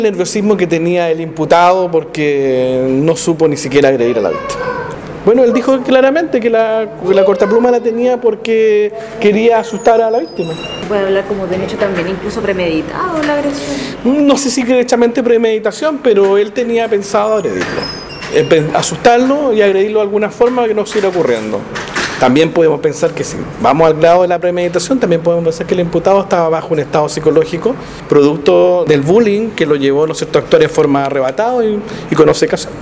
El nerviosismo que tenía el imputado porque no supo ni siquiera agredir a la víctima. Bueno, él dijo claramente que la cortapluma la tenía porque quería asustar a la víctima. ¿Puede hablar como de un hecho también incluso premeditado la agresión? No sé si derechamente premeditación, pero él tenía pensado agredirlo. Asustarlo y agredirlo de alguna forma que no siga ocurriendo. También podemos pensar que si vamos al grado de la premeditación, también podemos pensar que el imputado estaba bajo un estado psicológico, producto del bullying que lo llevó a actuar de forma arrebatada y con obcecación.